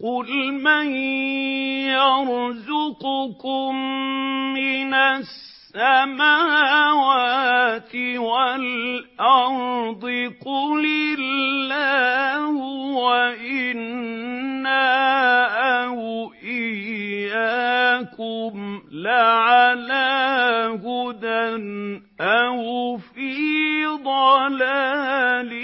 قُلْ مَن يَرْزُقُكُم مِّنَ السَّمَاوَاتِ وَالْأَرْضِ قُلِ اللَّهُ وَإِنَّا أَوْ إِيَّاكُمْ لَعَلَىٰ هُدًى أَوْ فِي ضَلَالٍ